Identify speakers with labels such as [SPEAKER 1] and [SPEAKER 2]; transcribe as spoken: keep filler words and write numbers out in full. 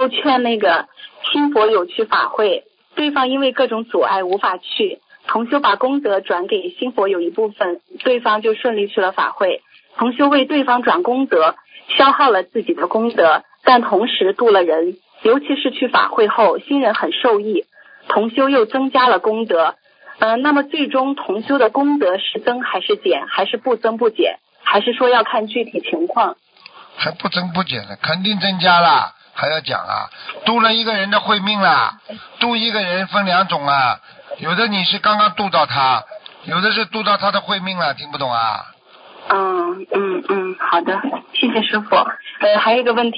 [SPEAKER 1] 劝那个新佛友去法会，对方因为各种阻碍无法去，同修把功德转给新佛友一部分，对方就顺利去了法会。同修为对方转功德，消耗了自己的功德，但同时度了人，尤其是去法会后，新人很受益，同修又增加了功德。呃，那么最终同修的功德是增还是减，还是不增不减，还是说要看具体情况？
[SPEAKER 2] 还不增不减的，肯定增加了，还要讲啊？度了一个人的慧命啦，度一个人分两种啊，有的你是刚刚度到他，有的是度到他的慧命了，听不懂啊？
[SPEAKER 1] 嗯嗯嗯，好的，谢谢师傅。呃，还有一个问题。